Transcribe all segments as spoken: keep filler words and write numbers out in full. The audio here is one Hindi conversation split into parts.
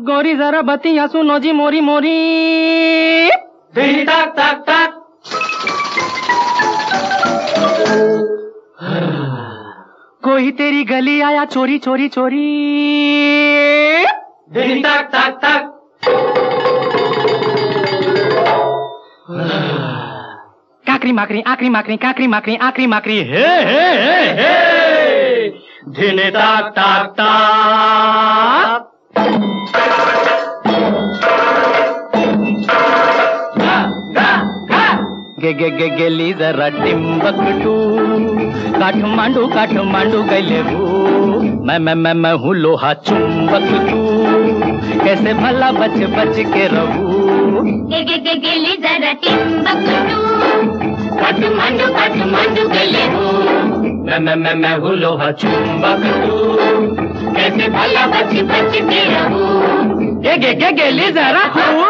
गोरी जरा बतिया सुनो जी मोरी मोरी। धी तक तक तक। कोई तेरी गली आया चोरी चोरी चोरी। धी तक तक तक। काकरी माकरी आकरी माकरी काकरी माकरी आकरी माकरी हे हे हे हे। धिने ताक ताक ताक। गे गे गे गेली जरा टिम्बकटू, काठमांडू काठमांडू गैले वो। मैं मैं मैं मैं हूँ लोहा चुंबक तू, कैसे भला बच बच के रहूं। गे गे गे गेली जरा टिम्बकटू, काठमांडू काठमांडू गैले वो। मैं मैं मैं मैं हूँ लोहा चुंबक तू, कैसे भला बच बच के रहूं। गे गे गे गेली जरा हूँ।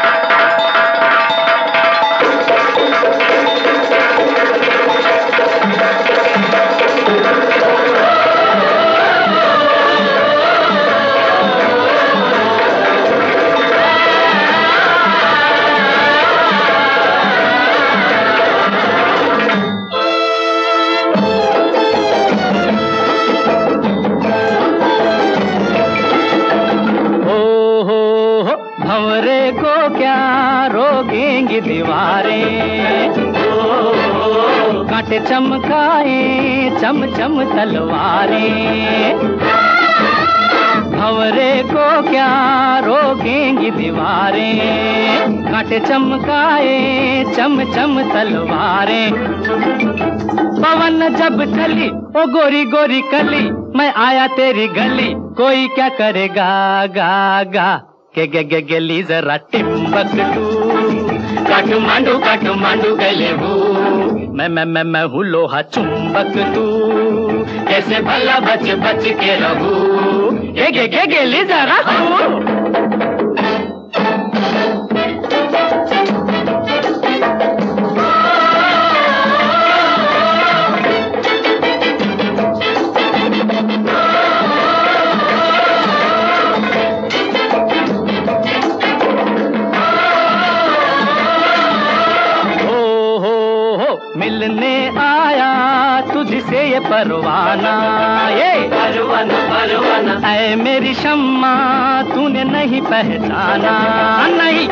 भंवरे को क्या रोकेंगी दीवारें, कांटे चमकाए चम चम तलवारें। भंवरे को क्या रोकेंगी दीवारें, कांटे चमकाए चम चम तलवारें। पवन जब चली ओ गोरी गोरी कली, मैं आया तेरी गली, कोई क्या करेगा गा गा। के गे गे गेली जरा टिम्बकटू, काठमांडू काठमांडू गैले वो। मैं मैं मैं मैं हूँ लोहा चुंबक तू, कैसे भला बच बच के रहूं। गे गे गे गेली जरा हूँ। मिलने आया तुझसे ये परवाना, ये परवाना परवाना। ऐ मेरी शम्मा तूने नहीं पहचाना, नहीं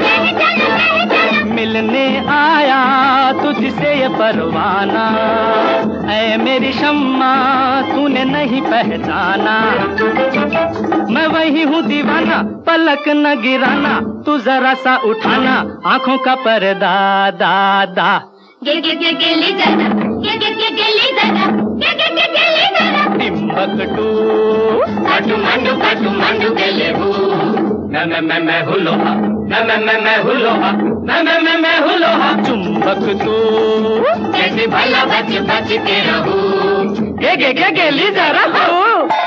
मिलने आया तुझसे ये परवाना, ऐ मेरी शम्मा तूने नहीं पहचाना। मैं वही हूँ दीवाना, पलक न गिराना, तू जरा सा उठाना आंखों का पर्दा दा दा। गे गे गे गेली जरा, गे गे गे गेली जरा, गे गे गे गेली जरा टिम्बकटू, काठमांडू काठमांडू गैले वो। मैं मैं मैं मैं हूँ लोहा, मैं मैं मैं मैं हूँ लोहा, मैं मैं मैं मैं हूँ लोहा चुंबक तू, कैसे भला बच बच के रहूं। गे गे गे गेली जरा हूँ।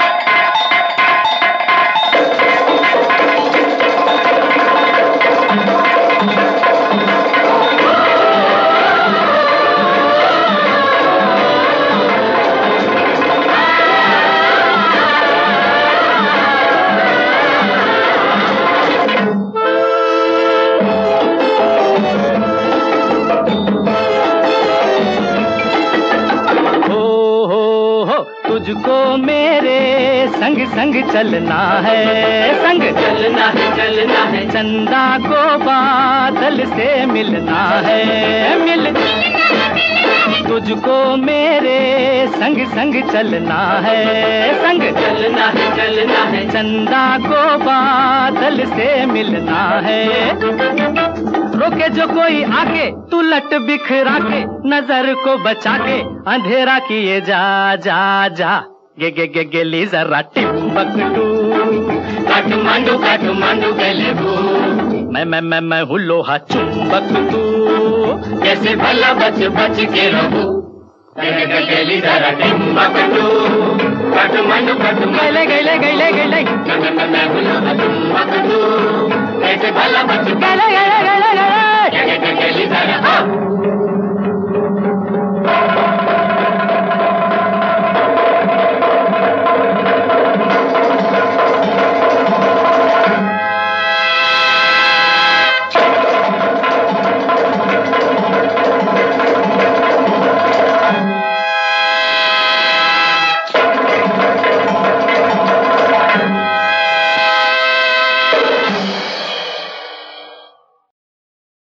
तुझको मेरे संग संग चलना है, संग चलना है चलना है। चंदा को बादल से मिलना है, मिल तुझको मेरे संग संग चलना है, संग चलना है चलना है। चंदा को बादल से मिलना है। रोके जो कोई आके तू लट बिखरा के, नजर को बचा के अंधेरा किए जा जा जा। गे गे गे गेली जरा टिम्बकटू, काठमांडू काठमांडू गैले वो। मैं मैं मैं मैं हूँ लोहा चुंबक तू, कैसे भला बच बच के रहूं। गे गे गेली जरा टिम्बकटू, काठमांडू काठमांडू गैले गैले गैले गैले मैं मैं मैं मैं हूँ लोहा चुंबक तू, कैसे भला बच गैले गैले गैले गैले गे गे गेली जरा।